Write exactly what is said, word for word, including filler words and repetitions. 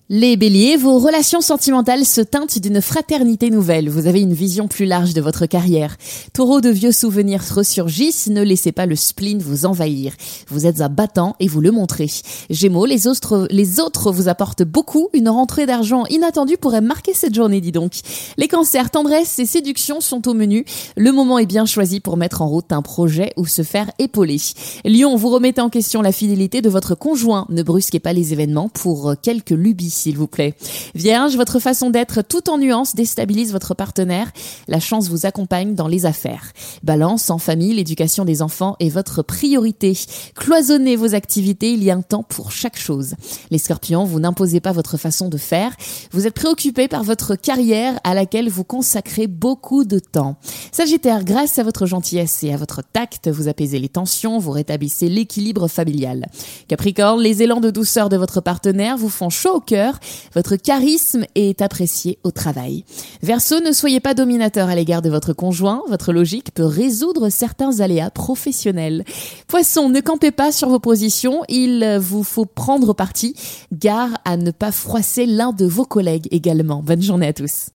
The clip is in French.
Les béliers, vos relations sentimentales se teintent d'une fraternité nouvelle. Vous avez une vision plus large de votre carrière. Taureau, de vieux souvenirs ressurgissent, ne laissez pas le spleen vous envahir. Vous êtes un battant et vous le montrez. Gémeaux, les autres, les autres vous apportent beaucoup. Une rentrée d'argent inattendue pourrait marquer cette journée, dis donc. Les cancers, tendresse et séduction sont au menu. Le moment est bien choisi pour mettre en route un projet ou se faire épauler. Lion, vous remettez en question la fidélité de votre conjoint. Ne brusquez pas les événements pour quelques lubies, s'il vous plaît. Vierge, votre façon d'être tout en nuances déstabilise votre partenaire. La chance vous accompagne dans les affaires. Balance, en famille, l'éducation des enfants est votre priorité. Cloisonnez vos activités, il y a un temps pour chaque chose. Les scorpions, vous n'imposez pas votre façon de faire. Vous êtes préoccupés par votre carrière à laquelle vous consacrez beaucoup de temps. Sagittaire, grâce à votre gentillesse et à votre tact, vous apaisez les tensions, vous rétablissez l'équilibre familial. Capricorne, les élans de douceur de votre partenaire vous font chaud au cœur. Votre charisme est apprécié au travail. Verseau, ne soyez pas dominateur à l'égard de votre conjoint. Votre logique peut résoudre certains aléas professionnels. Poisson, ne campez pas sur vos positions. Il vous faut prendre parti. Gare à ne pas froisser l'un de vos collègues également. Bonne journée à tous.